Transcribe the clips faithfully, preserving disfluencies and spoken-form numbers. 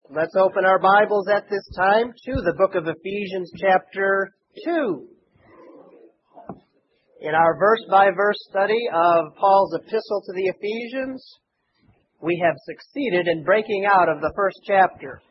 Let's open our Bibles at this time to the book of Ephesians chapter two. In our verse-by-verse study of Paul's epistle to the Ephesians, we have succeeded in breaking out of the first chapter.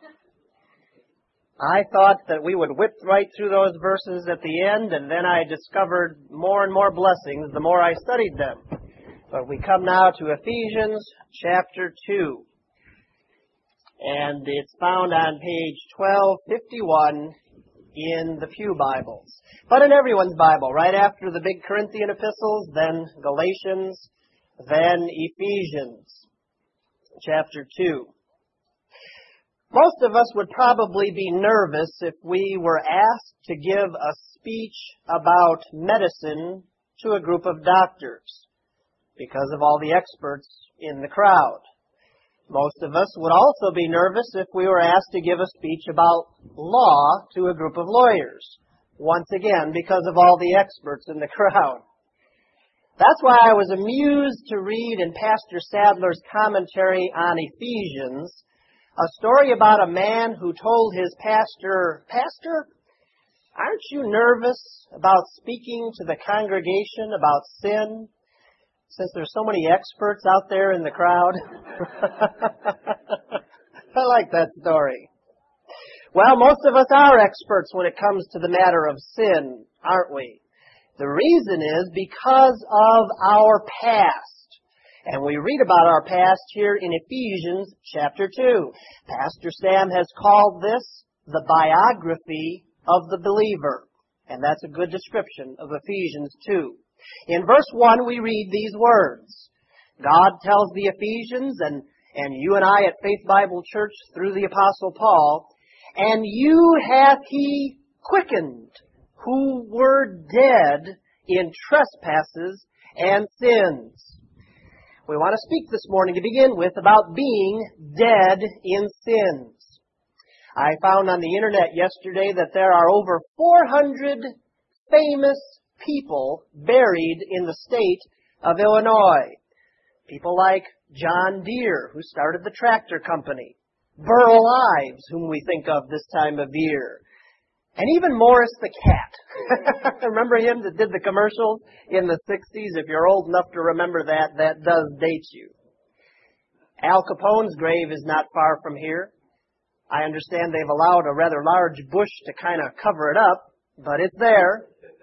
I thought that we would whip right through those verses at the end, and then I discovered more and more blessings the more I studied them. But we come now to Ephesians chapter two. And it's found on page twelve fifty-one in the Pew Bibles. But in everyone's Bible, right after the big Corinthian epistles, then Galatians, then Ephesians, chapter two. Most of us would probably be nervous if we were asked to give a speech about medicine to a group of doctors because of all the experts in the crowd. Most of us would also be nervous if we were asked to give a speech about law to a group of lawyers, once again because of all the experts in the crowd. That's why I was amused to read in Pastor Sadler's commentary on Ephesians a story about a man who told his pastor, "Pastor, aren't you nervous about speaking to the congregation about sin, since there's so many experts out there in the crowd?" I like that story. Well, most of us are experts when it comes to the matter of sin, aren't we? The reason is because of our past. And we read about our past here in Ephesians chapter two. Pastor Sam has called this the biography of the believer. And that's a good description of Ephesians two. In verse one, we read these words. God tells the Ephesians, and, and you and I at Faith Bible Church through the Apostle Paul, "And you hath he quickened, who were dead in trespasses and sins." We want to speak this morning to begin with about being dead in sins. I found on the internet yesterday that there are over four hundred famous people buried in the state of Illinois. People like John Deere, who started the tractor company, Burl Ives, whom we think of this time of year, and even Morris the cat. Remember him that did the commercials in the sixties? If you're old enough to remember that, that does date you. Al Capone's grave is not far from here. I understand they've allowed a rather large bush to kind of cover it up, but it's there.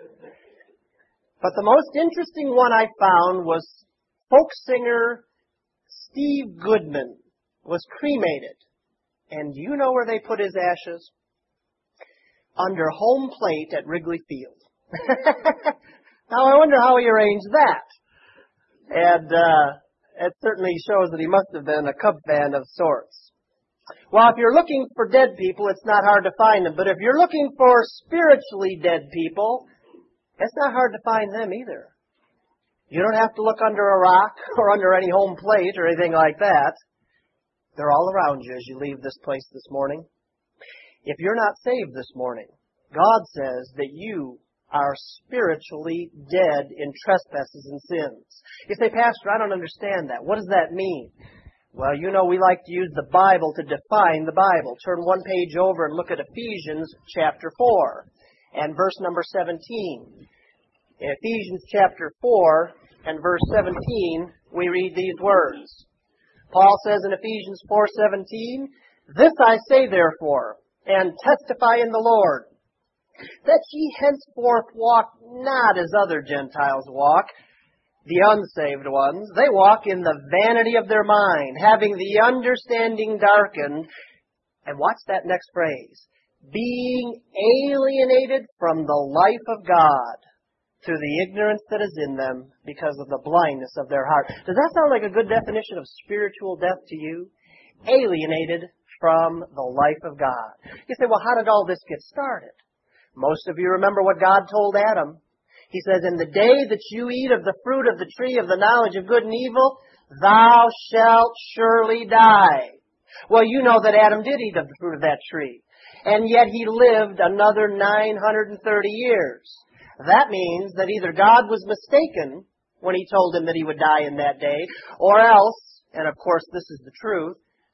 But the most interesting one I found was folk singer Steve Goodman was cremated. And do you know where they put his ashes? Under home plate at Wrigley Field. Now I wonder how he arranged that. And uh, it certainly shows that he must have been a Cub fan of sorts. Well, if you're looking for dead people, it's not hard to find them. But if you're looking for spiritually dead people, it's not hard to find them either. You don't have to look under a rock or under any home plate or anything like that. They're all around you as you leave this place this morning. If you're not saved this morning, God says that you are spiritually dead in trespasses and sins. You say, "Pastor, I don't understand that. What does that mean?" Well, you know we like to use the Bible to define the Bible. Turn one page over and look at Ephesians chapter four and verse number seventeen. In Ephesians chapter four and verse seventeen, we read these words. Paul says in Ephesians four seventeen, "This I say therefore, and testify in the Lord, that ye henceforth walk not as other Gentiles walk, the unsaved ones. They walk in the vanity of their mind, having the understanding darkened." And watch that next phrase. "Being alienated from the life of God through the ignorance that is in them because of the blindness of their heart." Does that sound like a good definition of spiritual death to you? Alienated from the life of God. You say, "Well, how did all this get started?" Most of you remember what God told Adam. He says, "In the day that you eat of the fruit of the tree of the knowledge of good and evil, thou shalt surely die." Well, you know that Adam did eat of the fruit of that tree. And yet he lived another nine hundred thirty years. That means that either God was mistaken when he told him that he would die in that day, or else, and of course this is the truth,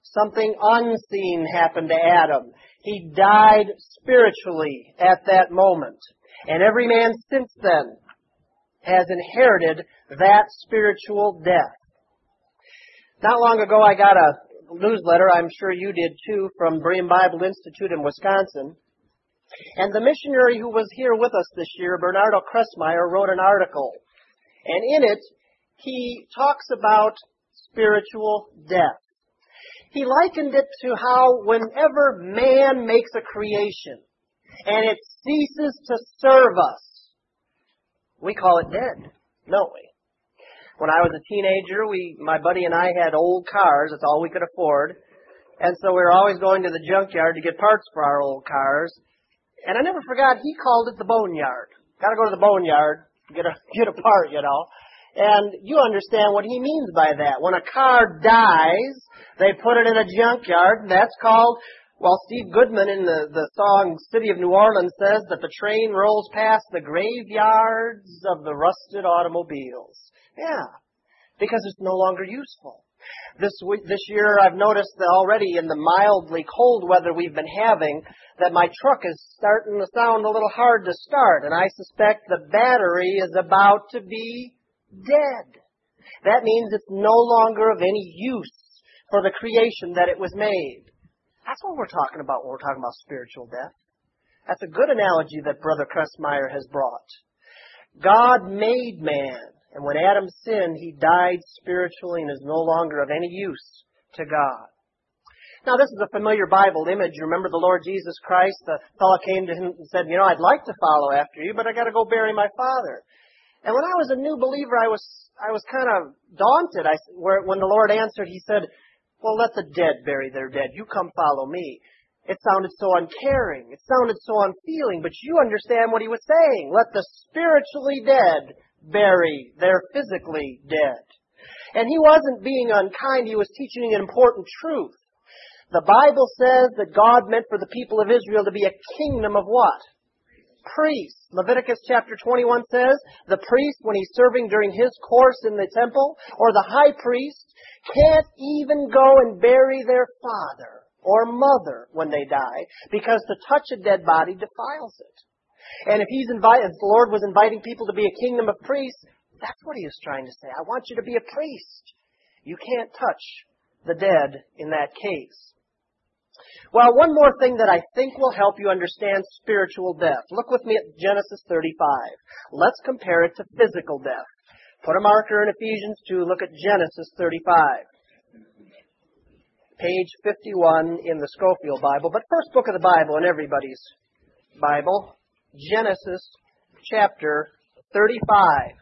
Something unseen happened to Adam. He died spiritually at that moment. And every man since then has inherited that spiritual death. Not long ago, I got a newsletter, I'm sure you did too, from Berean Bible Institute in Wisconsin. And the missionary who was here with us this year, Bernardo Kressmeyer, wrote an article. And in it, he talks about spiritual death. He likened it to how whenever man makes a creation and it ceases to serve us, we call it dead, don't we? When I was a teenager, we, my buddy and I had old cars. That's all we could afford. And so we were always going to the junkyard to get parts for our old cars. And I never forgot, he called it the boneyard. Got to go to the boneyard, get a, get a part, you know. And you understand what he means by that. When a car dies, they put it in a junkyard, and that's called, well, Steve Goodman in the, the song City of New Orleans says that the train rolls past the graveyards of the rusted automobiles. Yeah, because it's no longer useful. This week, this year, I've noticed that already in the mildly cold weather we've been having, that my truck is starting to sound a little hard to start, and I suspect the battery is about to be dead. That means it's no longer of any use for the creation that it was made. That's what we're talking about when we're talking about spiritual death. That's a good analogy that Brother Kressmeyer has brought. God made man, and when Adam sinned, he died spiritually and is no longer of any use to God. Now, this is a familiar Bible image. You remember the Lord Jesus Christ? The fellow came to him and said, you know, I'd like to follow after you, but I got to go bury my father. And when I was a new believer, I was I was kind of daunted. I, where, when the Lord answered, he said, well, let the dead bury their dead. You come follow me. It sounded so uncaring. It sounded so unfeeling, but you understand what he was saying. Let the spiritually dead bury their physically dead. And he wasn't being unkind. He was teaching an important truth. The Bible says that God meant for the people of Israel to be a kingdom of what? Priests. Leviticus chapter twenty-one says, the priest, when he's serving during his course in the temple, or the high priest, can't even go and bury their father or mother when they die, because to touch a dead body defiles it. And if he's invited, if the Lord was inviting people to be a kingdom of priests, that's what he was trying to say. I want you to be a priest. You can't touch the dead in that case. Well, one more thing that I think will help you understand spiritual death. Look with me at Genesis thirty-five. Let's compare it to physical death. Put a marker in Ephesians two. Look at Genesis thirty-five. Page fifty-one in the Scofield Bible, but first book of the Bible in everybody's Bible. Genesis chapter thirty-five.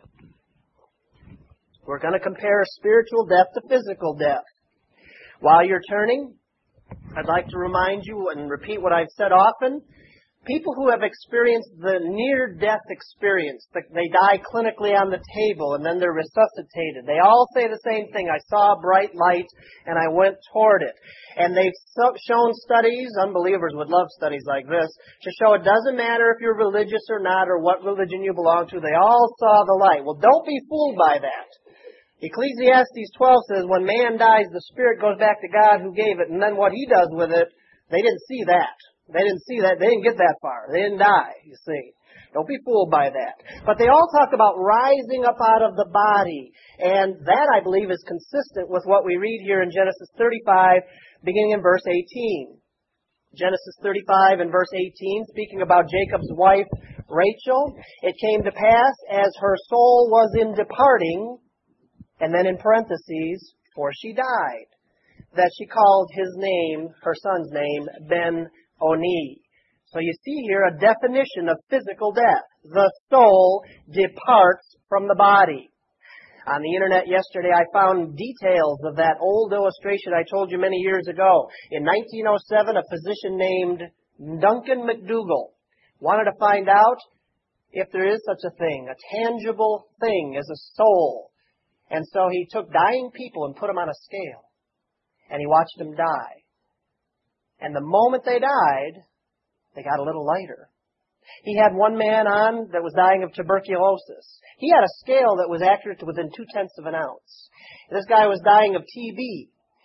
We're going to compare spiritual death to physical death. While you're turning, I'd like to remind you and repeat what I've said often. People who have experienced the near-death experience, they die clinically on the table and then they're resuscitated. They all say the same thing. I saw a bright light and I went toward it. And they've shown studies, unbelievers would love studies like this, to show it doesn't matter if you're religious or not or what religion you belong to. They all saw the light. Well, don't be fooled by that. Ecclesiastes twelve says when man dies, the spirit goes back to God who gave it, and then what he does with it, they didn't see that. They didn't see that. They didn't get that far. They didn't die, you see. Don't be fooled by that. But they all talk about rising up out of the body, and that, I believe, is consistent with what we read here in Genesis thirty-five, beginning in verse eighteen. Genesis thirty-five and verse eighteen, speaking about Jacob's wife, Rachel, it came to pass as her soul was in departing, and then in parentheses, for she died, that she called his name, her son's name, Ben-Oni. So you see here a definition of physical death. The soul departs from the body. On the internet yesterday, I found details of that old illustration I told you many years ago. In nineteen oh seven, a physician named Duncan McDougall wanted to find out if there is such a thing, a tangible thing as a soul. And so he took dying people and put them on a scale. And he watched them die. And the moment they died, they got a little lighter. He had one man on that was dying of tuberculosis. He had a scale that was accurate to within two-tenths of an ounce. This guy was dying of T B.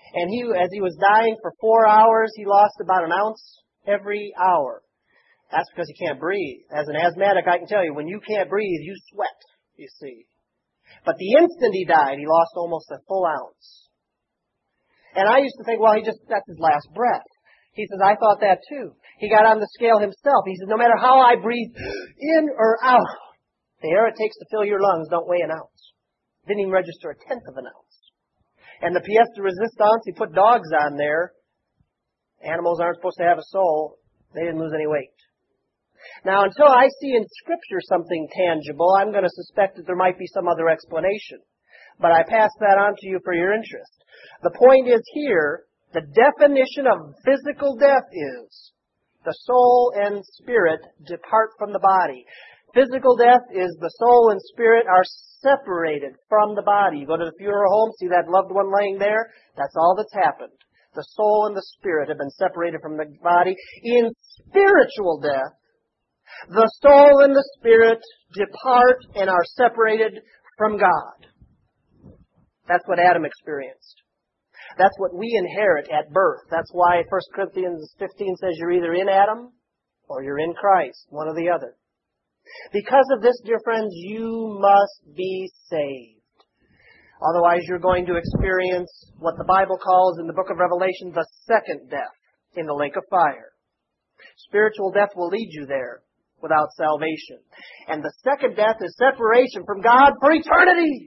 And he, as he was dying for four hours, he lost about an ounce every hour. That's because he can't breathe. As an asthmatic, I can tell you, when you can't breathe, you sweat, you see. But the instant he died, he lost almost a full ounce. And I used to think, well, he just, that's his last breath. He says, I thought that too. He got on the scale himself. He says, no matter how I breathe in or out, the air it takes to fill your lungs don't weigh an ounce. Didn't even register a tenth of an ounce. And the pièce de résistance, he put dogs on there. Animals aren't supposed to have a soul. They didn't lose any weight. Now, until I see in Scripture something tangible, I'm going to suspect that there might be some other explanation. But I pass that on to you for your interest. The point is here, the definition of physical death is the soul and spirit depart from the body. Physical death is the soul and spirit are separated from the body. You go to the funeral home, see that loved one laying there? That's all that's happened. The soul and the spirit have been separated from the body. In spiritual death, the soul and the spirit depart and are separated from God. That's what Adam experienced. That's what we inherit at birth. That's why First Corinthians fifteen says you're either in Adam or you're in Christ, one or the other. Because of this, dear friends, you must be saved. Otherwise, you're going to experience what the Bible calls in the book of Revelation the second death in the lake of fire. Spiritual death will lead you there without salvation. And the second death is separation from God for eternity.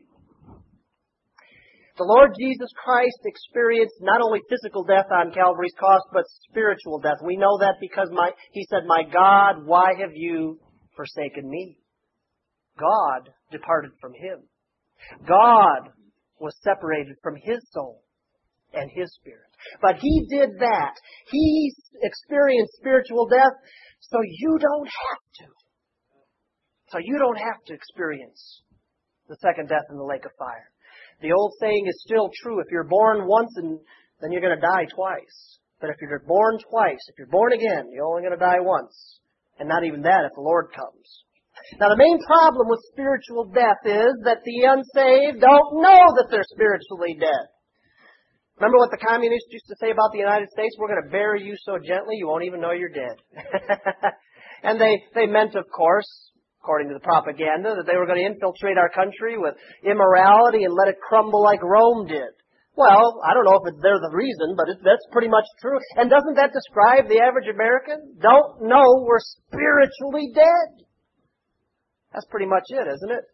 The Lord Jesus Christ experienced not only physical death on Calvary's cross, but spiritual death. We know that because my, He said, my God, why have you forsaken me? God departed from Him. God was separated from His soul and His spirit. But He did that. He experienced spiritual death so you don't have to. So you don't have to experience the second death in the lake of fire. The old saying is still true. If you're born once, and then you're going to die twice. But if you're born twice, if you're born again, you're only going to die once. And not even that if the Lord comes. Now, the main problem with spiritual death is that the unsaved don't know that they're spiritually dead. Remember what the communists used to say about the United States? We're going to bury you so gently you won't even know you're dead. And they, they meant, of course, according to the propaganda, that they were going to infiltrate our country with immorality and let it crumble like Rome did. Well, I don't know if they're the reason, but it, that's pretty much true. And doesn't that describe the average American? Don't know we're spiritually dead. That's pretty much it, isn't it?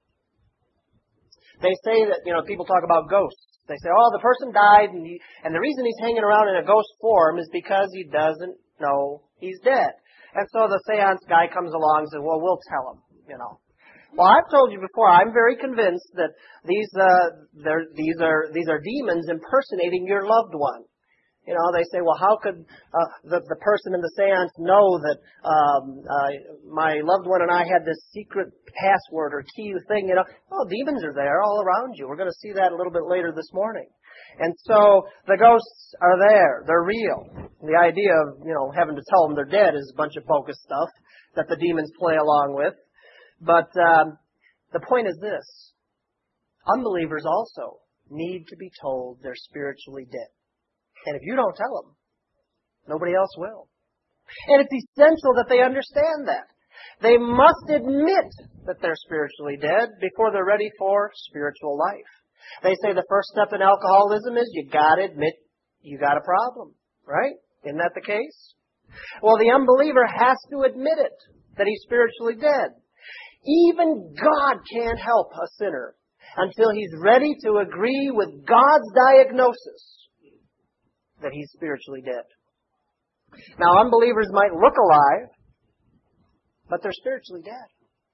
They say that, you know, people talk about ghosts. They say, oh, the person died, and, he, and the reason he's hanging around in a ghost form is because he doesn't know he's dead. And so the seance guy comes along and says, well, we'll tell him, you know. Well, I've told you before, I'm very convinced that these uh, these are these are demons impersonating your loved one. You know, they say, well, how could uh, the, the person in the seance know that um, uh, my loved one and I had this secret password or key thing, you know? Oh, demons are there all around you. We're going to see that a little bit later this morning. And so the ghosts are there. They're real. The idea of, you know, having to tell them they're dead is a bunch of bogus stuff that the demons play along with. But um, the point is this. Unbelievers also need to be told they're spiritually dead. And if you don't tell them, nobody else will. And it's essential that they understand that. They must admit that they're spiritually dead before they're ready for spiritual life. They say the first step in alcoholism is you got to admit you got a problem, right? Isn't that the case? Well, the unbeliever has to admit it, that he's spiritually dead. Even God can't help a sinner until he's ready to agree with God's diagnosis that he's spiritually dead. Now, unbelievers might look alive, but they're spiritually dead.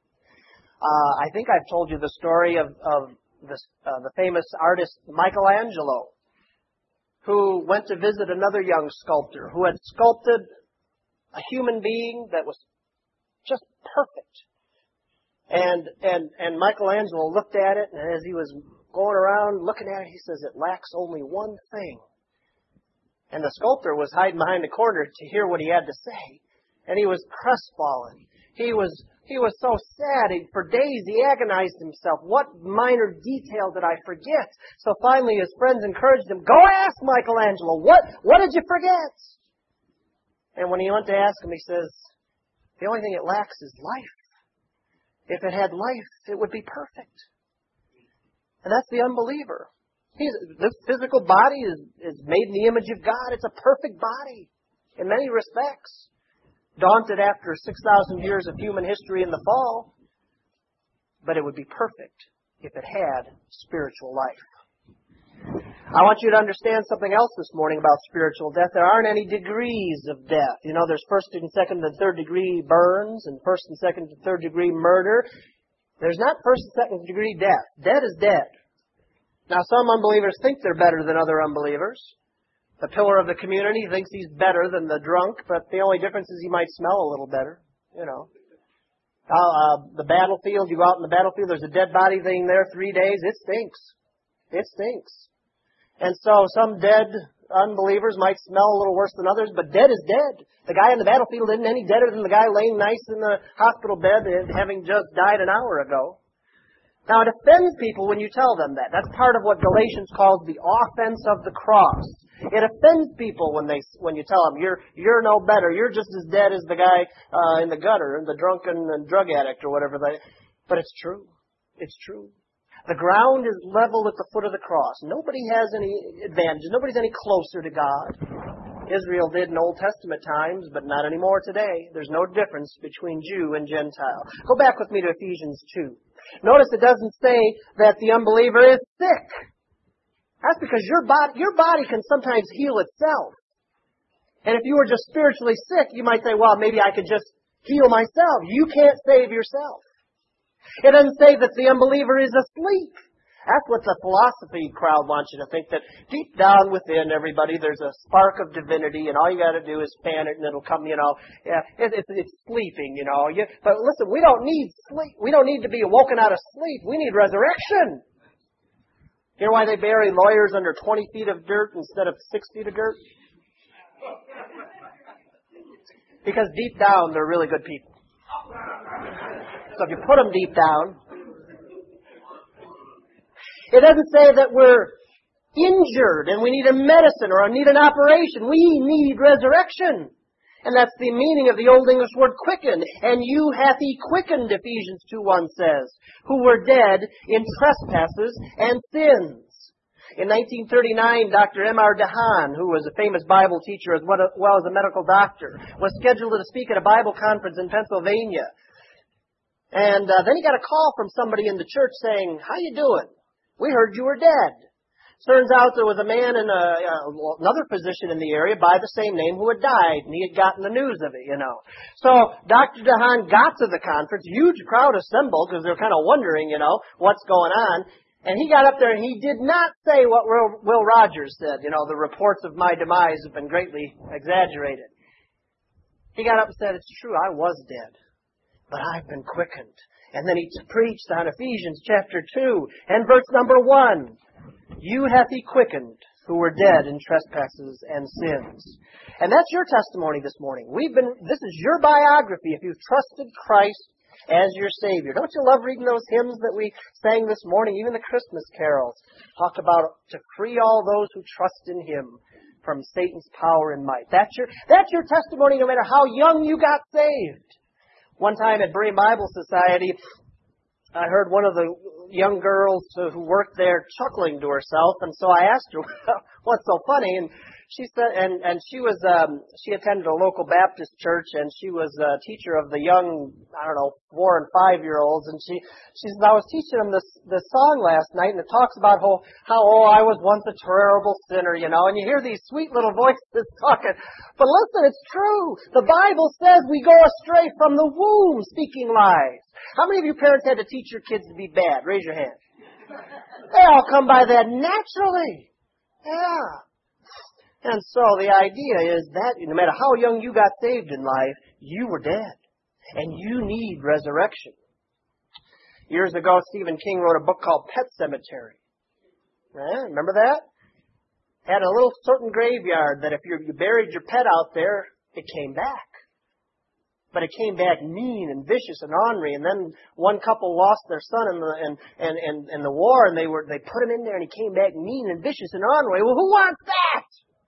Uh, I think I've told you the story of, of this, uh, the famous artist Michelangelo, who went to visit another young sculptor who had sculpted a human being that was just perfect. And, and, and Michelangelo looked at it, and as he was going around looking at it, he says, it lacks only one thing. And the sculptor was hiding behind the corner to hear what he had to say. And he was crestfallen. He was he was so sad. He, for days he agonized himself. What minor detail did I forget? So finally his friends encouraged him, go ask Michelangelo. What, what did you forget? And when he went to ask him, he says, the only thing it lacks is life. If it had life, it would be perfect. And that's the unbeliever. He's, this physical body is, is made in the image of God. It's a perfect body in many respects. Daunted after six thousand years of human history in the fall. But it would be perfect if it had spiritual life. I want you to understand something else this morning about spiritual death. There aren't any degrees of death. You know, there's first and second and third degree burns and first and second and third degree murder. There's not first and second degree death. Dead is dead. Now, some unbelievers think they're better than other unbelievers. The pillar of the community thinks he's better than the drunk, but the only difference is he might smell a little better, you know. Uh, uh, the battlefield, you go out in the battlefield, there's a dead body laying there three days, it stinks. It stinks. And so some dead unbelievers might smell a little worse than others, but dead is dead. The guy on the battlefield isn't any deader than the guy laying nice in the hospital bed having just died an hour ago. Now, it offends people when you tell them that. That's part of what Galatians calls the offense of the cross. It offends people when they when you tell them, you're you're no better. You're just as dead as the guy uh, in the gutter, the drunken and drug addict or whatever. They, but it's true. It's true. The ground is level at the foot of the cross. Nobody has any advantages. Nobody's any closer to God. Israel did in Old Testament times, but not anymore today. There's no difference between Jew and Gentile. Go back with me to Ephesians two. Notice it doesn't say that the unbeliever is sick. That's because your body, your body can sometimes heal itself. And if you were just spiritually sick, you might say, well, maybe I could just heal myself. You can't save yourself. It doesn't say that the unbeliever is asleep. That's what the philosophy crowd wants you to think, that deep down within everybody there's a spark of divinity, and all you got to do is fan it and it'll come, you know. Yeah, it, it's, it's sleeping, you know. You, but listen, we don't need sleep. We don't need to be awoken out of sleep. We need resurrection. You know why they bury lawyers under twenty feet of dirt instead of six feet of dirt? Because deep down they're really good people. So if you put them deep down. It doesn't say that we're injured and we need a medicine or need an operation. We need resurrection. And that's the meaning of the Old English word quicken. And you hath he quickened, Ephesians two one says, who were dead in trespasses and sins. In nineteen thirty-nine, Doctor M R DeHaan, who was a famous Bible teacher as well as a medical doctor, was scheduled to speak at a Bible conference in Pennsylvania. And uh, then he got a call from somebody in the church saying, how you doing? We heard you were dead. Turns out there was a man in a, uh, another physician in the area by the same name who had died, and he had gotten the news of it, you know. So Doctor DeHaan got to the conference, huge crowd assembled because they were kind of wondering, you know, what's going on. And he got up there and he did not say what Will, Will Rogers said, you know, the reports of my demise have been greatly exaggerated. He got up and said, it's true, I was dead, but I've been quickened. And then he preached on Ephesians chapter two and verse number one. You hath he quickened who were dead in trespasses and sins. And that's your testimony this morning. We've been, this is your biography if you've trusted Christ as your Savior. Don't you love reading those hymns that we sang this morning? Even the Christmas carols talk about to free all those who trust in Him from Satan's power and might. That's your, that's your testimony no matter how young you got saved. One time at Berean Bible Society, I heard one of the young girls who worked there chuckling to herself, and so I asked her, what's so funny? And she said, and, and she was, um, she attended a local Baptist church, and she was a teacher of the young, I don't know, four and five year olds, and she, she said, I was teaching them this, this song last night, and it talks about how, how, oh, I was once a terrible sinner, you know, and you hear these sweet little voices talking. But listen, it's true. The Bible says we go astray from the womb speaking lies. How many of you parents had to teach your kids to be bad? Raise your hand. They all come by that naturally. Yeah. And so the idea is that no matter how young you got saved in life, you were dead. And you need resurrection. Years ago, Stephen King wrote a book called Pet Sematary. Eh, remember that? Had a little certain graveyard that if you, you buried your pet out there, it came back. But it came back mean and vicious and ornery. And then one couple lost their son in the in, in, in, in the war, and they were they put him in there, and he came back mean and vicious and ornery. Well, who wants that?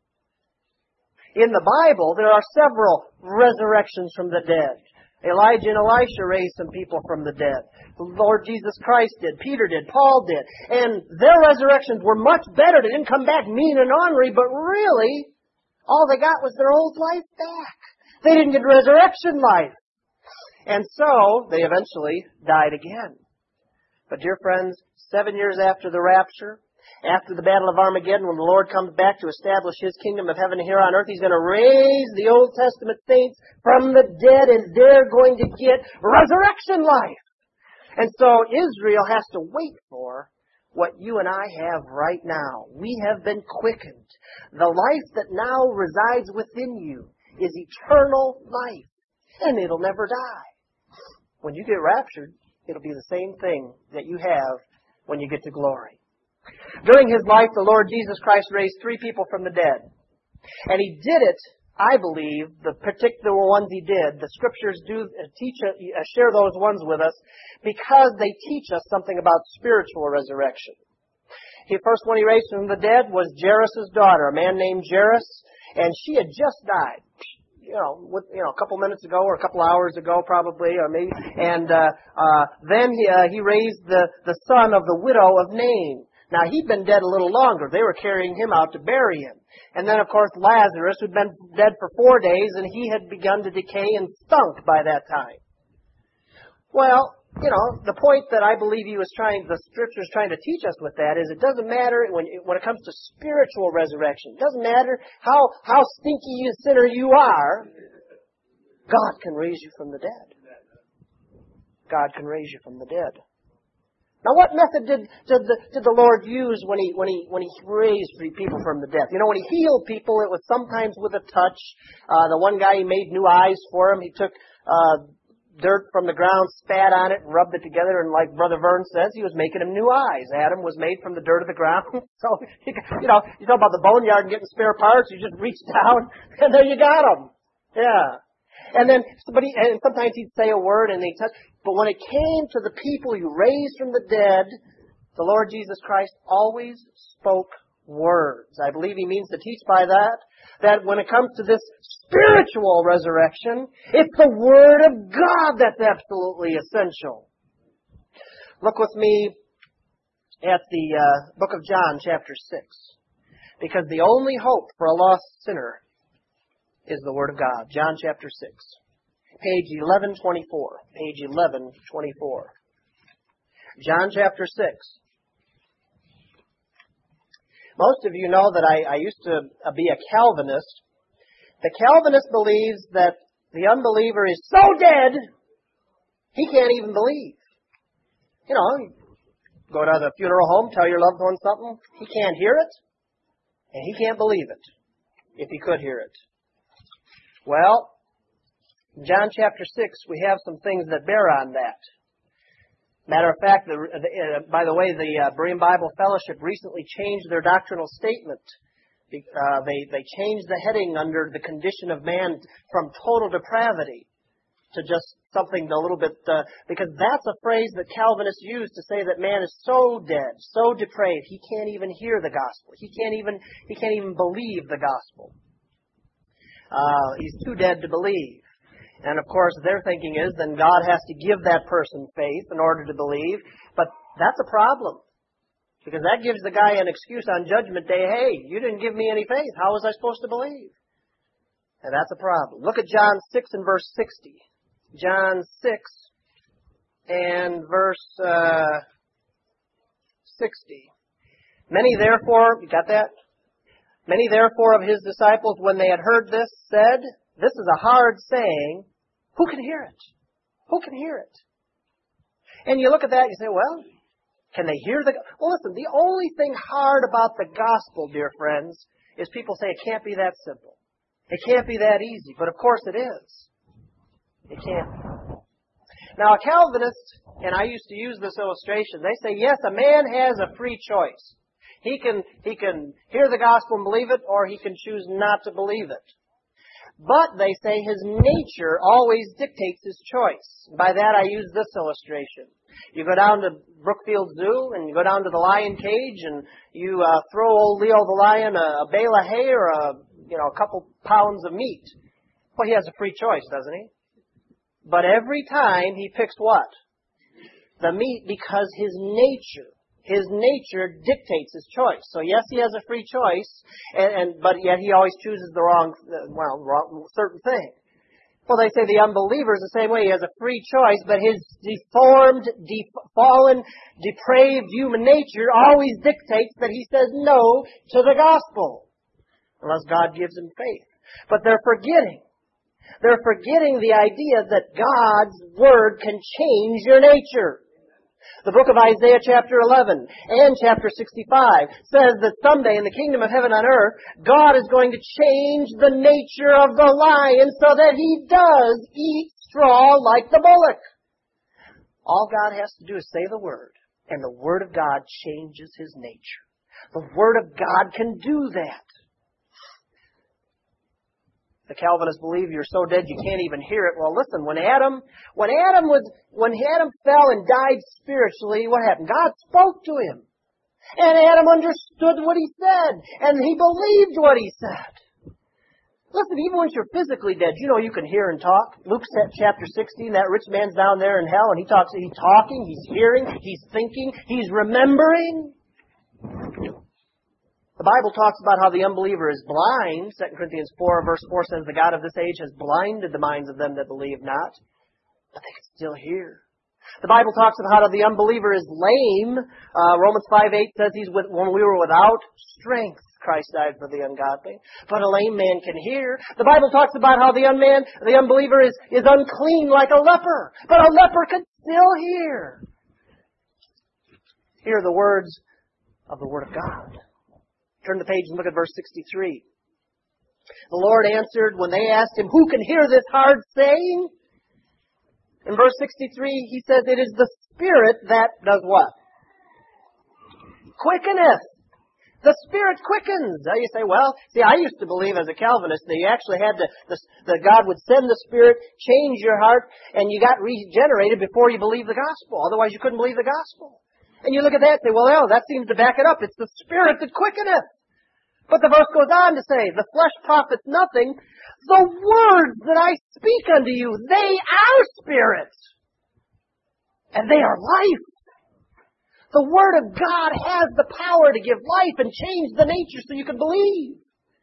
In the Bible, there are several resurrections from the dead. Elijah and Elisha raised some people from the dead. The Lord Jesus Christ did. Peter did. Paul did. And their resurrections were much better. They didn't come back mean and ornery, but really, all they got was their old life back. They didn't get resurrection life. And so, they eventually died again. But dear friends, seven years after the rapture, after the Battle of Armageddon, when the Lord comes back to establish His kingdom of heaven here on earth, He's going to raise the Old Testament saints from the dead, and they're going to get resurrection life. And so Israel has to wait for what you and I have right now. We have been quickened. The life that now resides within you is eternal life, and it'll never die. When you get raptured, it'll be the same thing that you have when you get to glory. During His life, the Lord Jesus Christ raised three people from the dead. And He did it, I believe, the particular ones He did, the Scriptures do teach, share those ones with us because they teach us something about spiritual resurrection. The first one He raised from the dead was Jairus' daughter, a man named Jairus, and she had just died. You know, with, you know, a couple minutes ago or a couple hours ago, probably, or maybe. And uh, uh, then he, uh, he raised the, the son of the widow of Nain. Now, he'd been dead a little longer. They were carrying him out to bury him. And then, of course, Lazarus, who'd been dead for four days, and he had begun to decay and stunk by that time. Well, you know, the point that I believe he was trying, the Scripture is trying to teach us with that is it doesn't matter when when it comes to spiritual resurrection. It doesn't matter how, how stinky a sinner you are. God can raise you from the dead. God can raise you from the dead. Now, what method did, did, the, did the Lord use when he when he when he raised people from the dead? You know, when He healed people, it was sometimes with a touch. Uh, the one guy, He made new eyes for him. He took uh, dirt from the ground, spat on it, and rubbed it together, and like Brother Vern says, He was making him new eyes. Adam was made from the dirt of the ground. So, you know, you talk about the boneyard and getting spare parts. You just reach down, and there you got them. Yeah. And then, but he, and sometimes he'd say a word and he'd touch. But when it came to the people He raised from the dead, the Lord Jesus Christ always spoke words. I believe He means to teach by that, that when it comes to this spiritual resurrection, it's the Word of God that's absolutely essential. Look with me at the uh, book of John, chapter six. Because the only hope for a lost sinner is the Word of God. John chapter six. Page eleven twenty-four. Page eleven twenty-four. John chapter six. Most of you know that I, I used to be a Calvinist. The Calvinist believes that the unbeliever is so dead, he can't even believe. You know, go to the funeral home, tell your loved one something, he can't hear it, and he can't believe it, if he could hear it. Well, in John chapter six, we have some things that bear on that. Matter of fact, the, uh, by the way, the uh, Berean Bible Fellowship recently changed their doctrinal statement. Uh, they, they changed the heading under the condition of man from total depravity to just something a little bit, uh, because that's a phrase that Calvinists use to say that man is so dead, so depraved, he can't even hear the gospel. He can't even, he can't even believe the gospel. Uh, he's too dead to believe. And of course, their thinking is then God has to give that person faith in order to believe. But that's a problem. Because that gives the guy an excuse on Judgment Day. Hey, you didn't give me any faith. How was I supposed to believe? And that's a problem. Look at John six and verse sixty. John six and verse uh, sixty. Many therefore, you got that? Many therefore of His disciples, when they had heard this, said, this is a hard saying. Who can hear it? Who can hear it? And you look at that and you say, well, can they hear the... Well, listen, the only thing hard about the gospel, dear friends, is people say it can't be that simple. It can't be that easy. But of course it is. It can't be. Now, a Calvinist, and I used to use this illustration, they say, yes, a man has a free choice. He can, he can hear the gospel and believe it, or he can choose not to believe it. But, they say, his nature always dictates his choice. By that I use this illustration. You go down to Brookfield Zoo and you go down to the lion cage and you uh, throw old Leo the lion a, a bale of hay or a, you know, a couple pounds of meat. Well, he has a free choice, doesn't he? But every time he picks what? The meat, because his nature, his nature dictates his choice. So yes, he has a free choice, and, and but yet he always chooses the wrong, well, wrong, certain thing. Well, they say the unbeliever is the same way. He has a free choice, but his deformed, def- fallen, depraved human nature always dictates that he says no to the gospel, unless God gives him faith. But they're forgetting. They're forgetting the idea that God's Word can change your nature. The book of Isaiah chapter eleven and chapter sixty-five says that someday in the kingdom of heaven on earth, God is going to change the nature of the lion so that he does eat straw like the bullock. All God has to do is say the Word, and the Word of God changes his nature. The Word of God can do that. The Calvinists believe you're so dead you can't even hear it. Well, listen, when Adam, when Adam was, when Adam fell and died spiritually, what happened? God spoke to him. And Adam understood what he said. And he believed what he said. Listen, even when you're physically dead, you know you can hear and talk. Luke chapter sixteen, that rich man's down there in hell and he talks, he's talking, he's hearing, he's thinking, he's remembering. The Bible talks about how the unbeliever is blind. Second Corinthians four, verse four says, the God of this age has blinded the minds of them that believe not. But they can still hear. The Bible talks about how the unbeliever is lame. Uh, Romans five eight says he's with, when we were without strength, Christ died for the ungodly. But a lame man can hear. The Bible talks about how the unman, the unbeliever is, is unclean like a leper. But a leper can still hear. Hear the words of the Word of God. Turn the page and look at verse sixty-three. The Lord answered when they asked him, who can hear this hard saying? In verse sixty-three, he says, it is the Spirit that does what? Quickeneth. The Spirit quickens. Now you say, well, see, I used to believe as a Calvinist that you actually had to, the, that God would send the Spirit, change your heart, and you got regenerated before you believed the gospel. Otherwise, you couldn't believe the gospel. And you look at that and say, well, no, that seems to back it up. It's the Spirit that quickeneth. But the verse goes on to say, the flesh profits nothing. The words that I speak unto you, they are spirit. And they are life. The Word of God has the power to give life and change the nature so you can believe.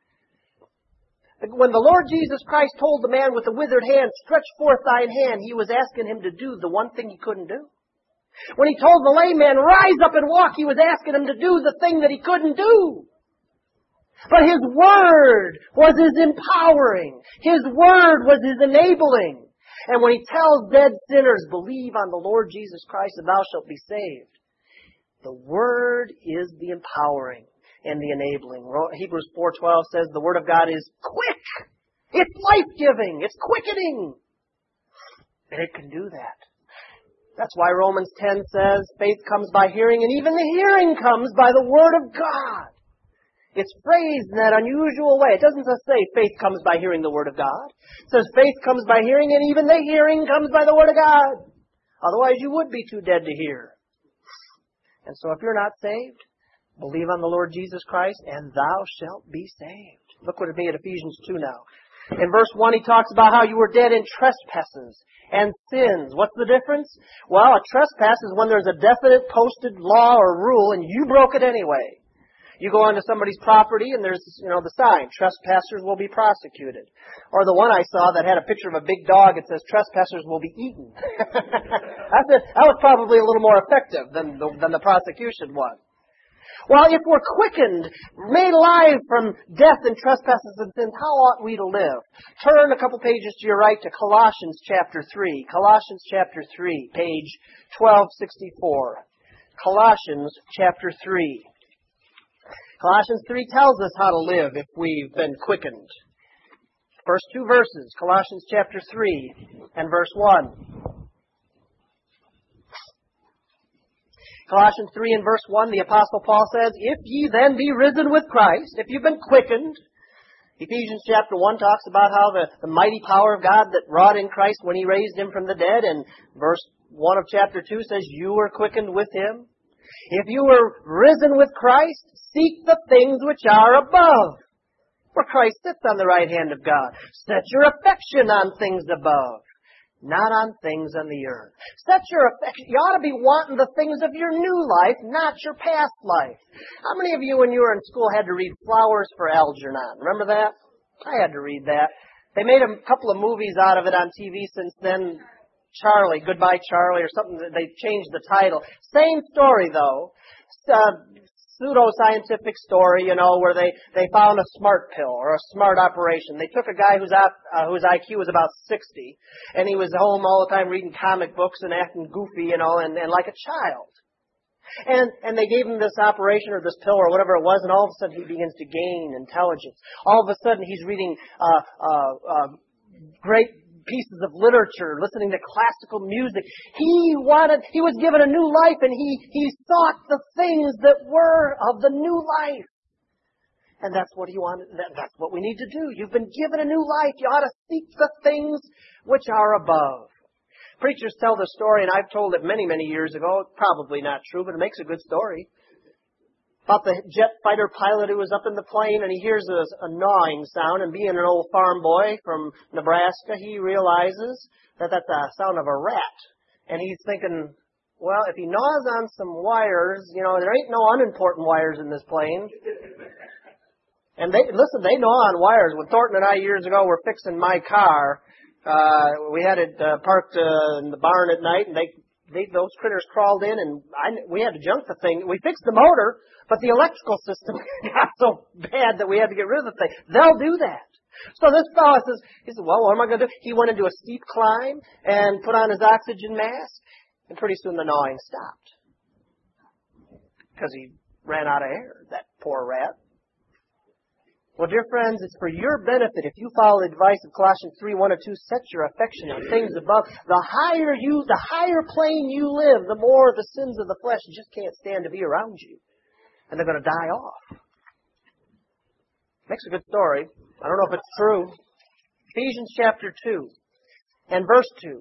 When the Lord Jesus Christ told the man with the withered hand, stretch forth thine hand, he was asking him to do the one thing he couldn't do. When he told the lame man, rise up and walk, he was asking him to do the thing that he couldn't do. But His Word was His empowering. His Word was His enabling. And when He tells dead sinners, believe on the Lord Jesus Christ and thou shalt be saved, the Word is the empowering and the enabling. Hebrews four twelve says the Word of God is quick. It's life-giving. It's quickening. And it can do that. That's why Romans ten says faith comes by hearing, and even the hearing comes by the Word of God. It's phrased in that unusual way. It doesn't just say faith comes by hearing the Word of God. It says faith comes by hearing, and even the hearing comes by the Word of God. Otherwise, you would be too dead to hear. And so if you're not saved, believe on the Lord Jesus Christ, and thou shalt be saved. Look with me at Ephesians two now. In verse one, he talks about how you were dead in trespasses and sins. What's the difference? Well, a trespass is when there's a definite posted law or rule and you broke it anyway. You go onto somebody's property and there's, you know, the sign, trespassers will be prosecuted. Or the one I saw that had a picture of a big dog that says trespassers will be eaten. That's a, that was probably a little more effective than the, than the prosecution was. Well, if we're quickened, made alive from death and trespasses and sins, how ought we to live? Turn a couple pages to your right to Colossians chapter three. Colossians chapter three, page twelve sixty-four. Colossians chapter three. Colossians three tells us how to live if we've been quickened. First two verses, Colossians chapter three and verse one. Colossians three and verse one, the Apostle Paul says, if ye then be risen with Christ, if you've been quickened, Ephesians chapter one talks about how the, the mighty power of God that wrought in Christ when He raised Him from the dead. And verse one of chapter two says, you were quickened with Him. If you were risen with Christ, seek the things which are above, where Christ sits on the right hand of God. Set your affection on things above, not on things on the earth. Set your affection. You ought to be wanting the things of your new life, not your past life. How many of you, when you were in school, had to read Flowers for Algernon? Remember that? I had to read that. They made a couple of movies out of it on T V since then. Charlie, Goodbye Charlie, or something. They changed the title. Same story, though. Uh, pseudo-scientific story, you know, where they, they found a smart pill or a smart operation. They took a guy whose, op, uh, whose I Q was about sixty, and he was home all the time reading comic books and acting goofy, you know, and, and like a child. And, and they gave him this operation or this pill or whatever it was, and all of a sudden he begins to gain intelligence. All of a sudden he's reading uh, uh, uh, great pieces of literature, listening to classical music. He wanted, he was given a new life, and he, he sought the things that were of the new life. And that's what he wanted, that, that's what we need to do. You've been given a new life. You ought to seek the things which are above. Preachers tell the story, and I've told it many, many years ago. Probably not true, but it makes a good story. About the jet fighter pilot who was up in the plane, and he hears a, a gnawing sound, and being an old farm boy from Nebraska, he realizes that that's the sound of a rat. And he's thinking, well, if he gnaws on some wires, you know, there ain't no unimportant wires in this plane. And they, listen, they gnaw on wires. When Thornton and I years ago were fixing my car, uh, we had it uh, parked uh, in the barn at night, and they They, those critters crawled in, and I, we had to junk the thing. We fixed the motor, but the electrical system got so bad that we had to get rid of the thing. They'll do that. So this fellow says, he said, well, what am I going to do? He went into a steep climb and put on his oxygen mask, and pretty soon the gnawing stopped. Because he ran out of air, that poor rat. Well, dear friends, it's for your benefit. If you follow the advice of Colossians three, one and two, set your affection on things above. The higher you, the higher plane you live, the more the sins of the flesh just can't stand to be around you. And they're going to die off. Makes a good story. I don't know if it's true. Ephesians chapter two and verse two.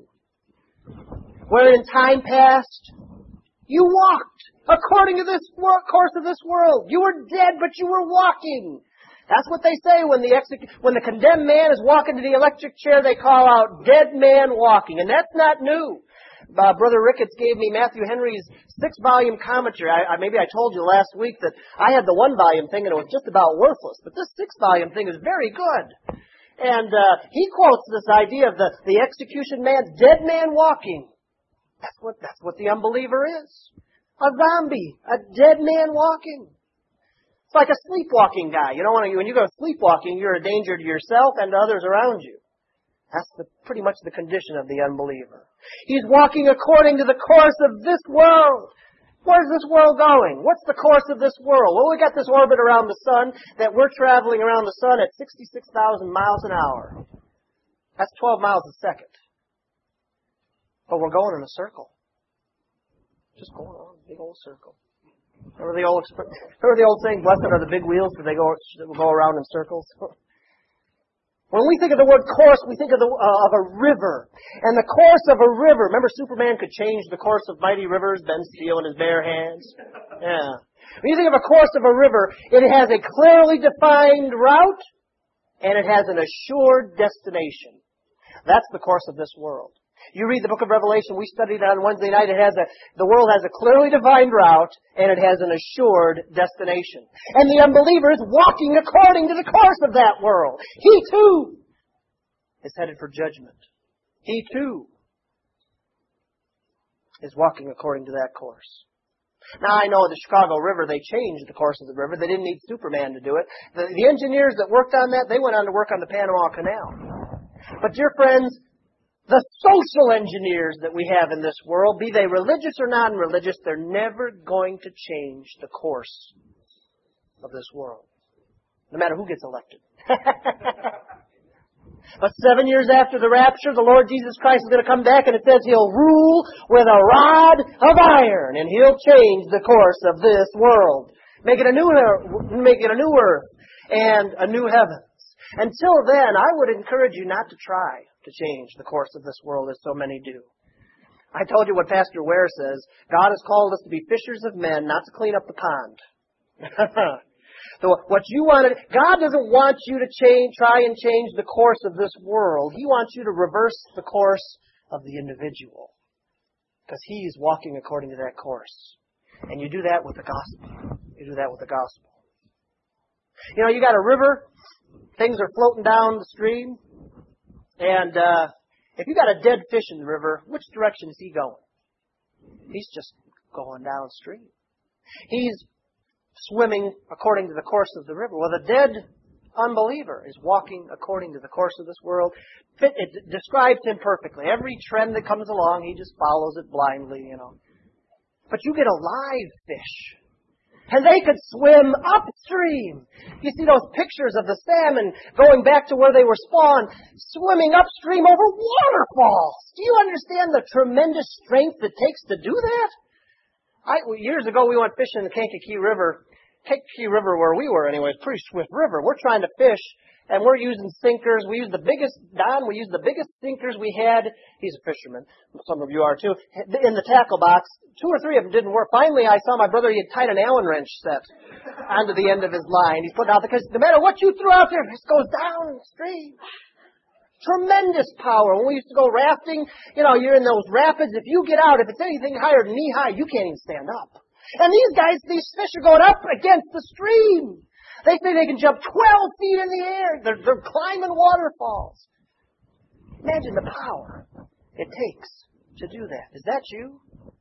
Where in time past you walked according to this course of this world. You were dead, but you were walking. That's what they say when the exec- when the condemned man is walking to the electric chair, they call out, dead man walking. And that's not new. Uh, Brother Ricketts gave me Matthew Henry's six-volume commentary. I, I, maybe I told you last week that I had the one-volume thing and it was just about worthless. But this six-volume thing is very good. And uh, he quotes this idea of the, the execution man's dead man walking. That's what, that's what the unbeliever is. A zombie. A dead man walking. It's like a sleepwalking guy. You don't want to, when you go sleepwalking, you're a danger to yourself and to others around you. That's the, pretty much the condition of the unbeliever. He's walking according to the course of this world. Where's this world going? What's the course of this world? Well, we got this orbit around the sun that we're traveling around the sun at sixty-six thousand miles an hour. That's twelve miles a second. But we're going in a circle. Just going on a big old circle. Remember the old, remember the old saying, blessed are the big wheels because they go, go around in circles? When we think of the word course, we think of, the, uh, of a river. And the course of a river, remember Superman could change the course of mighty rivers, Ben Steel in his bare hands? Yeah. When you think of a course of a river, it has a clearly defined route, and it has an assured destination. That's the course of this world. You read the book of Revelation, we studied it on Wednesday night, it has a, the world has a clearly defined route, and it has an assured destination. And the unbeliever is walking according to the course of that world. He too is headed for judgment. He too is walking according to that course. Now, I know the Chicago River, they changed the course of the river. They didn't need Superman to do it. The, the engineers that worked on that, they went on to work on the Panama Canal. But dear friends, the social engineers that we have in this world, be they religious or non-religious, they're never going to change the course of this world. No matter who gets elected. But seven years after the rapture, the Lord Jesus Christ is going to come back, and it says He'll rule with a rod of iron, and He'll change the course of this world. Make it a new, make it a new earth and a new heaven. Until then, I would encourage you not to try to change the course of this world as so many do. I told you what Pastor Ware says. God has called us to be fishers of men, not to clean up the pond. So what you want to, God doesn't want you to change, try and change the course of this world. He wants you to reverse the course of the individual. Because He's walking according to that course. And you do that with the gospel. You do that with the gospel. You know, you got a river, things are floating down the stream, and uh, if you got a dead fish in the river, which direction is he going? He's just going downstream. He's swimming according to the course of the river. Well, the dead unbeliever is walking according to the course of this world. It describes him perfectly. Every trend that comes along, he just follows it blindly, you know. But you get a live fish, and they could swim upstream. You see those pictures of the salmon going back to where they were spawned, swimming upstream over waterfalls. Do you understand the tremendous strength it takes to do that? I, years ago, we went fishing in the Kankakee River. Kankakee River, where we were anyway, is a pretty swift river. We're trying to fish, and we're using sinkers. We used the biggest, Don, we used the biggest sinkers we had. He's a fisherman. Some of you are too. In the tackle box, two or three of them didn't work. Finally, I saw my brother, he had tied an Allen wrench set onto the end of his line. He's putting out, because no matter what you threw out there, it just goes downstream. Tremendous power. When we used to go rafting, you know, you're in those rapids. If you get out, if it's anything higher than knee high, you can't even stand up. And these guys, these fish are going up against the stream. They say they can jump twelve feet in the air. They're, they're climbing waterfalls. Imagine the power it takes to do that. Is that you?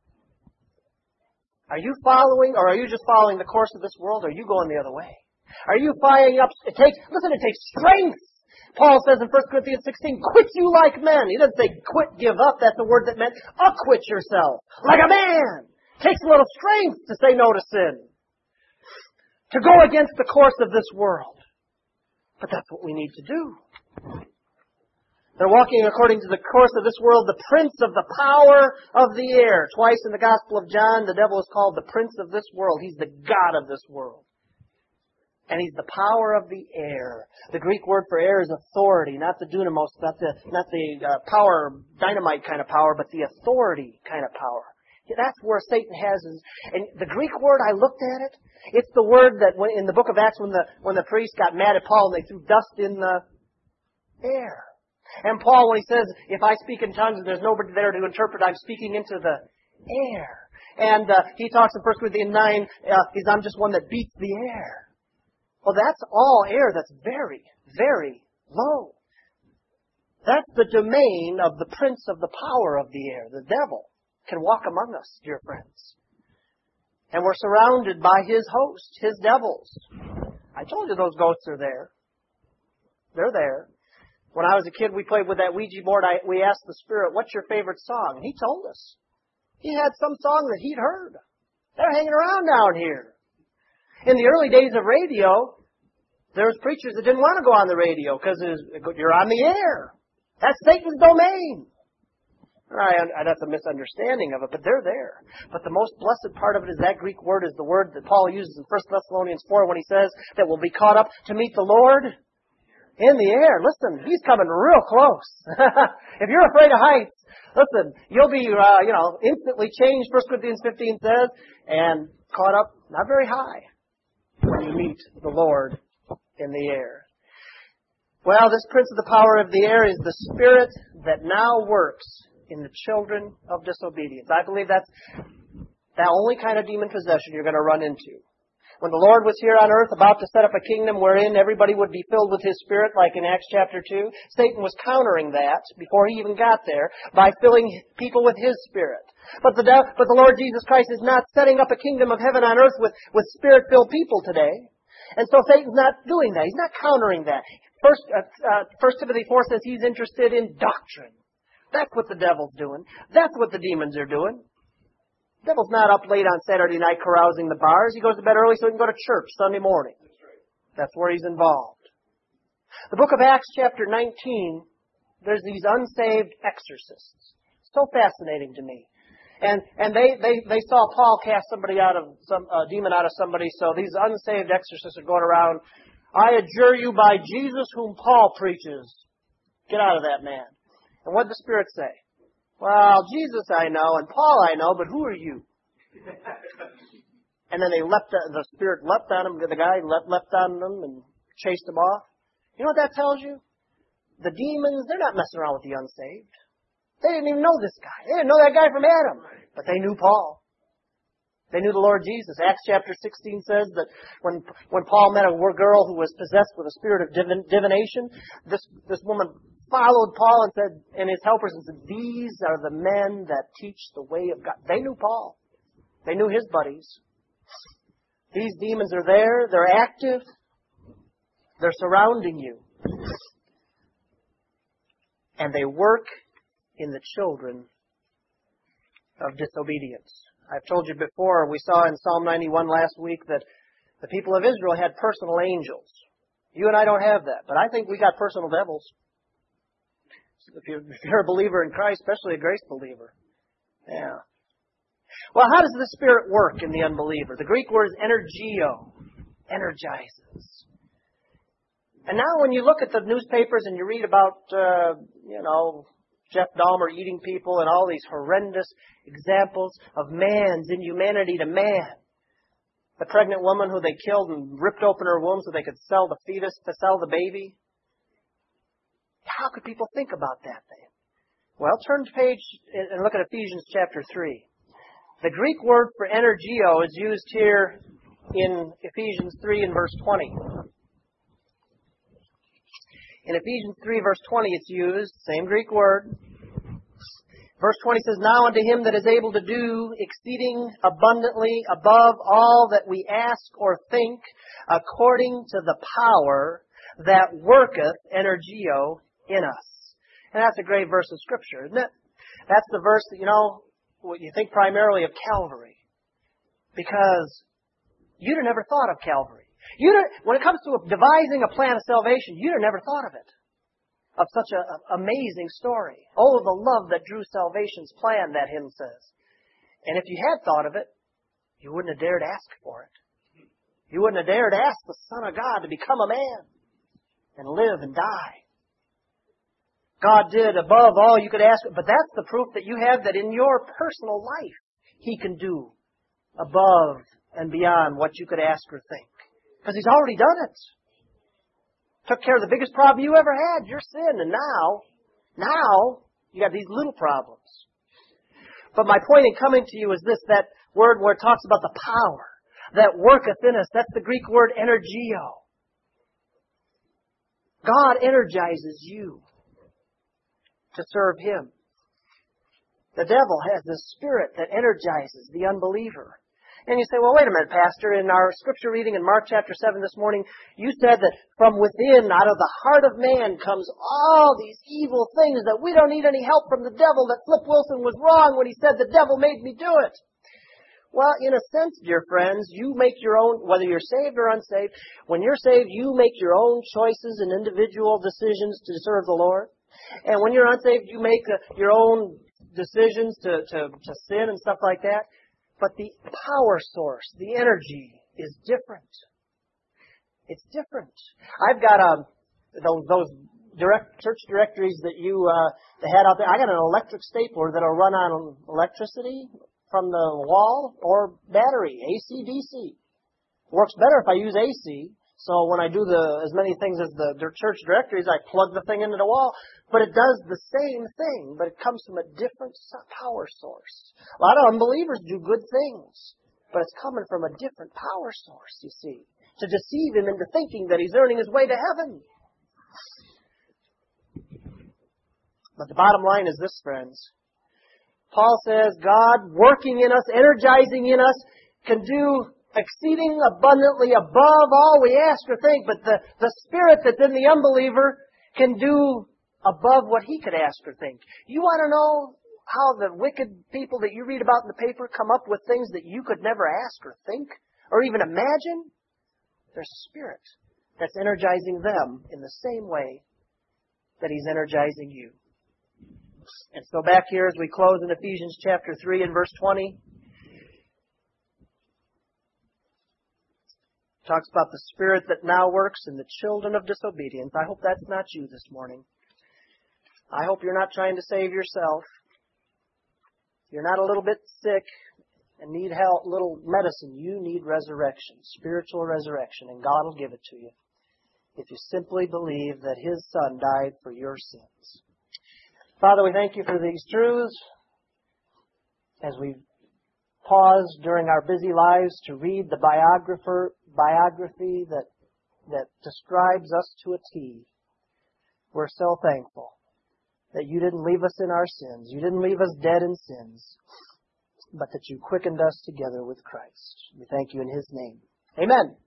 Are you following, or are you just following the course of this world, or are you going the other way? Are you firing up? It takes, listen, it takes strength. Paul says in First Corinthians sixteen, quit you like men. He doesn't say quit, give up. That's a word that meant acquit yourself. Like a man. It takes a little strength to say no to sin. To go against the course of this world. But that's what we need to do. They're walking according to the course of this world, the prince of the power of the air. Twice in the Gospel of John, the devil is called the prince of this world. He's the god of this world. And he's the power of the air. The Greek word for air is authority, not the dunamos, not the not the uh, power, dynamite kind of power, but the authority kind of power. That's where Satan has his. And the Greek word, I looked at it. It's the word that when, in the book of Acts, when the when the priest got mad at Paul and they threw dust in the air. And Paul, when he says, "If I speak in tongues and there's nobody there to interpret, I'm speaking into the air." And uh, he talks in First Corinthians nine. Uh, he's I'm just one that beats the air. Well, that's all air that's very, very low. That's the domain of the prince of the power of the air. The devil can walk among us, dear friends. And we're surrounded by his host, his devils. I told you those ghosts are there. They're there. When I was a kid, we played with that Ouija board. I, we asked the spirit, what's your favorite song? And he told us. He had some song that he'd heard. They're hanging around down here. In the early days of radio, there was preachers that didn't want to go on the radio because you're on the air. That's Satan's domain. I, that's a misunderstanding of it, but they're there. But the most blessed part of it is that Greek word is the word that Paul uses in First Thessalonians four when he says that we'll be caught up to meet the Lord in the air. Listen, he's coming real close. If you're afraid of heights, listen, you'll be, uh, you know, instantly changed, First Corinthians fifteen says, and caught up not very high when you meet the Lord in the air. Well, this prince of the power of the air is the spirit that now works in the children of disobedience. I believe that's the only kind of demon possession you're going to run into. When the Lord was here on earth about to set up a kingdom wherein everybody would be filled with His Spirit, like in Acts chapter two, Satan was countering that before he even got there by filling people with His Spirit. But the, but the Lord Jesus Christ is not setting up a kingdom of heaven on earth with, with Spirit-filled people today. And so Satan's not doing that. He's not countering that. First, uh, uh, First Timothy four says he's interested in doctrine. That's what the devil's doing. That's what the demons are doing. The devil's not up late on Saturday night carousing the bars. He goes to bed early so he can go to church Sunday morning. That's where he's involved. The book of Acts chapter nineteen, there's these unsaved exorcists. So fascinating to me. And and they, they, they saw Paul cast somebody out of some uh, demon out of somebody, so these unsaved exorcists are going around I adjure you by Jesus whom Paul preaches. Get out of that man. And what did the Spirit say? Well, Jesus I know, and Paul I know, but who are you? And then they leapt, the Spirit leapt on him, the guy leapt, leapt on them and chased him off. You know what that tells you? The demons, they're not messing around with the unsaved. They didn't even know this guy. They didn't know that guy from Adam. But they knew Paul. They knew the Lord Jesus. Acts chapter sixteen says that when when Paul met a girl who was possessed with a spirit of divin, divination, this, this woman followed Paul and said, and his helpers, and said, these are the men that teach the way of God. They knew Paul. They knew his buddies. These demons are there. They're active. They're surrounding you. And they work in the children of disobedience. I've told you before, we saw in Psalm ninety-one last week that the people of Israel had personal angels. You and I don't have that, but I think we got personal devils. If you're, if you're a believer in Christ, especially a grace believer. Yeah. Well, how does the Spirit work in the unbeliever? The Greek word is energio. Energizes. And now when you look at the newspapers and you read about, uh, you know, Jeff Dahmer eating people and all these horrendous examples of man's inhumanity to man. The pregnant woman who they killed and ripped open her womb so they could sell the fetus, to sell the baby. How could people think about that thing? Well, turn to page and look at Ephesians chapter three. The Greek word for energio is used here in Ephesians three and verse twenty. In Ephesians three, verse twenty, it's used, same Greek word. Verse twenty says, now unto him that is able to do exceeding abundantly above all that we ask or think, according to the power that worketh energio in us. And that's a great verse of Scripture, isn't it? That's the verse that, you know, you think primarily of Calvary. Because you'd have never thought of Calvary. You when it comes to devising a plan of salvation, you'd have never thought of it. Of such an amazing story. Oh, the love that drew salvation's plan, that hymn says. And if you had thought of it, you wouldn't have dared ask for it. You wouldn't have dared ask the Son of God to become a man and live and die. God did above all you could ask, but that's the proof that you have that in your personal life, He can do above and beyond what you could ask or think. Because He's already done it. Took care of the biggest problem you ever had, your sin. And now, now, you got these little problems. But my point in coming to you is this, that word where it talks about the power that worketh in us. That's the Greek word energio. God energizes you to serve Him. The devil has this spirit that energizes the unbeliever. And you say, well, wait a minute, Pastor. In our scripture reading in Mark chapter seven this morning, you said that from within, out of the heart of man, comes all these evil things, that we don't need any help from the devil, that Flip Wilson was wrong when he said the devil made me do it. Well, in a sense, dear friends, you make your own, whether you're saved or unsaved, when you're saved, you make your own choices and individual decisions to serve the Lord. And when you're unsaved, you make uh, your own decisions to, to, to sin and stuff like that. But the power source, the energy, is different. It's different. I've got um, those those direct church directories that you uh, they had out there. I got an electric stapler that'll run on electricity from the wall or battery, A C D C. Works better if I use A C. So when I do the as many things as the, the church directories, I plug the thing into the wall. But it does the same thing, but it comes from a different power source. A lot of unbelievers do good things, but it's coming from a different power source, you see, to deceive him into thinking that he's earning his way to heaven. But the bottom line is this, friends. Paul says God working in us, energizing in us, can do exceeding abundantly above all we ask or think, but the, the spirit that's in the unbeliever can do above what he could ask or think. You want to know how the wicked people that you read about in the paper come up with things that you could never ask or think or even imagine? There's a spirit that's energizing them in the same way that He's energizing you. And so back here as we close in Ephesians chapter three and verse twenty, talks about the spirit that now works in the children of disobedience. I hope that's not you this morning. I hope you're not trying to save yourself. You're not a little bit sick and need help, little medicine. You need resurrection, spiritual resurrection, and God will give it to you if you simply believe that His Son died for your sins. Father, we thank You for these truths as we pause during our busy lives to read the biographer biography that that describes us to a T. We're so thankful that You didn't leave us in our sins. You didn't leave us dead in sins, but that You quickened us together with Christ. We thank You in His name. Amen.